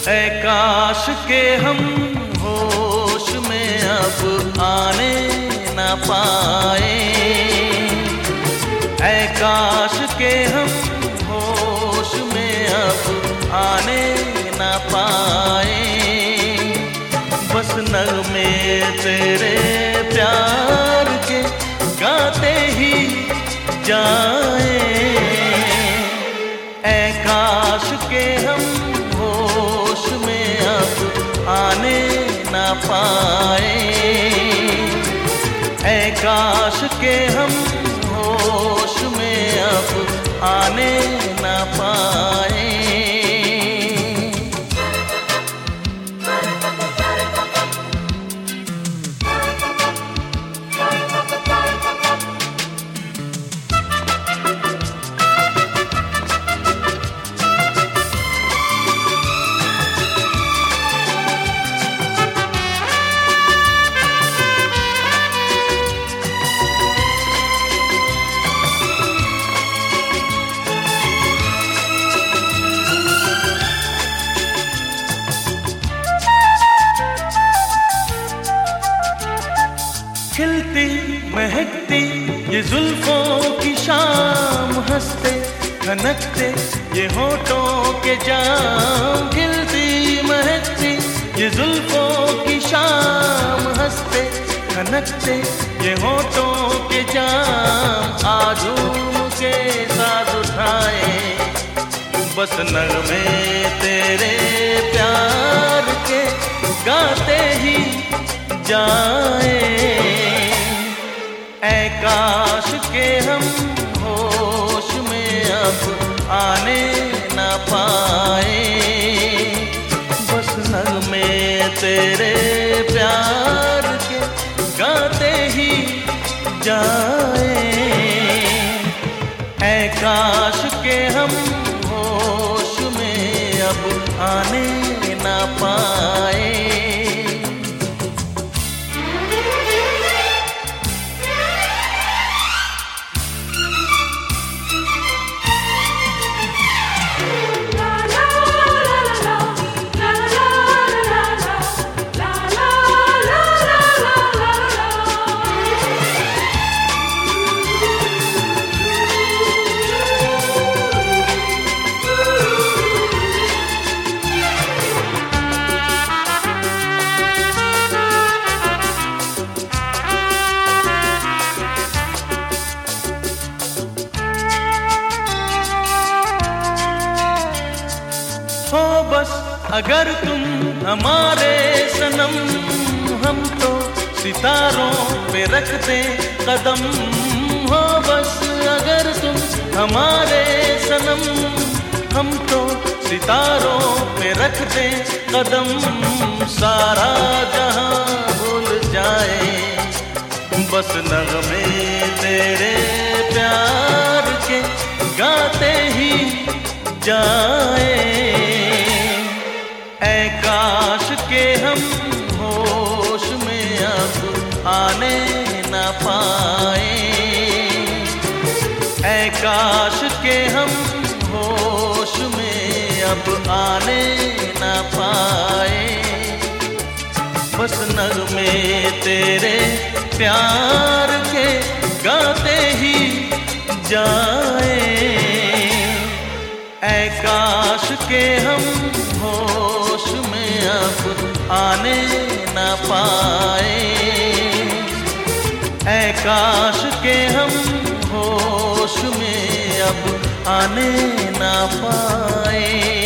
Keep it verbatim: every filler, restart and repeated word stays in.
ऐ काश के हम होश में अब आने न पाए, ऐ काश के हम होश में अब आने न पाए। बस नगमे तेरे प्यार के गाते ही जाए, ऐ काश के हम होश में अब आने न पाए, ऐ काश के हम होश में अब आने न पाए। खिलती महकती ये जुल्फों की शाम, हंसते खनकते ये होठों के जाम। खिलती महकती ये जुल्फों की शाम, हंसते खनकते ये होठों के जाम। आजूम के साथ उठाए बस नगमे तेरे प्यार के गाते ही जाए, ऐ काश के हम होश में अब आने न पाए। बस नगमे तेरे प्यार के गाते ही जाए, ऐ काश के हम होश में अब आने न पाए। हो बस अगर तुम हमारे सनम, हम तो सितारों पे रख दें कदम। हो बस अगर तुम हमारे सनम, हम तो सितारों पे रख दें कदम। सारा जहां भूल जाए बस नगमे तेरे प्यार के गाते ही जाए, ऐ काश के हम होश में अब आने न पाए, ऐ काश के हम होश में अब आने न पाए। बस नगमे तेरे प्यार के गाते ही जाए, ऐ काश के हम होश में अब आने न पाए, ऐ काश के हम होश में अब आने न पाए।